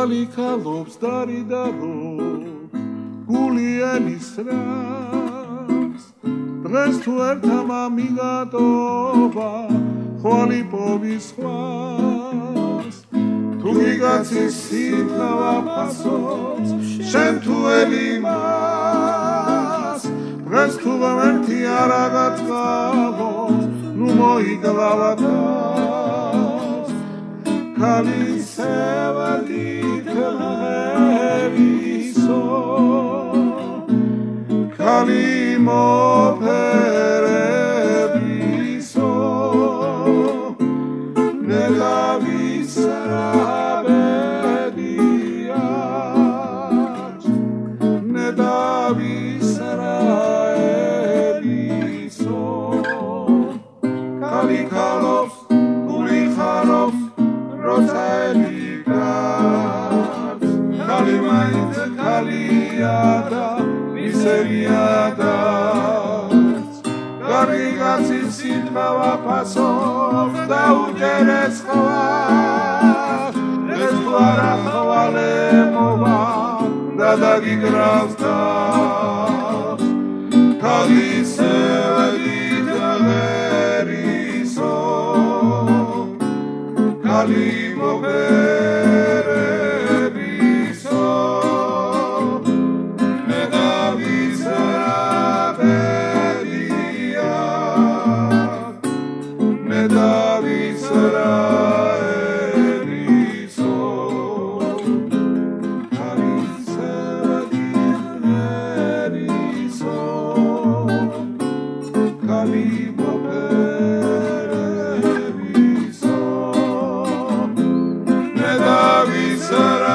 ქალიქალობს დარი და რო გული ენის რას დღეს თუ ერთა მამიგატობა ხვალი პოვის ხვას თუ გიგაცის სიტყვა ფასობს შენ თუ ელიმას დღეს თუ ღმერთი არ აგაწყალოს ნუ მოიგლავათას ქალისევადი ქალისო ქალი მოფერებისო ნელავის რაბედიაჩ ნედავის რაებისო ქალი ქალობს გული ხარობს როცა ელიგაც ქალი მაინც ქალია და მისერიადაც გარიგაცის სიტყვა ფასობს და უჯერეს ხვას ეს თუ არა ხვალემობა და დაგიგრავს თავს ქალისევადი ღერისო ქალი მოფერებისო ნედავის რაბედიაჩ ნედავის რაებისო ქალისევადი ღერისო ქალი მოფერებისო ნედავის